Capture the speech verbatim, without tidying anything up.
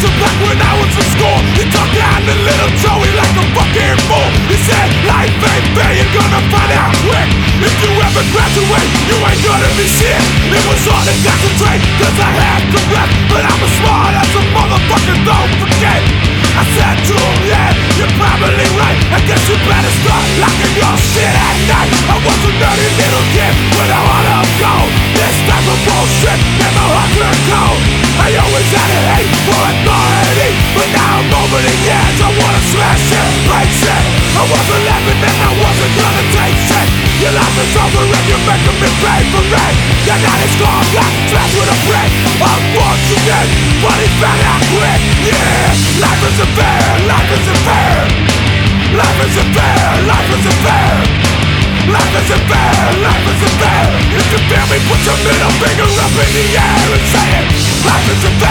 back when I was in school. He talked down to little Joey like a fucking fool. He said, life ain't fair, you're gonna find out quick. If you ever graduate, you ain't gonna be shit. It was hard to concentrate, cause I had to rap, but I'm as smart as a motherfucker, don't forget. I said to him, yeah, you're probably right. I guess you better start locking your shit at night. I was a nerdy little kid with a heart of gold. This type of bullshit never heart turned cold. I always had a hate for authority, but now I'm over the edge. I wanna smash it, break shit. I was eleven and I wasn't gonna take shit. Your life is over and you're making me pay for it. Your night is gone, got smashed with a brick. Unfortunate, but he found out quick. Yeah, life isn't fair, life isn't fair. Life isn't fair, life isn't fair. Life isn't fair, life isn't fair. If you feel me, put your middle finger up in the air and say it. Life isn't fair.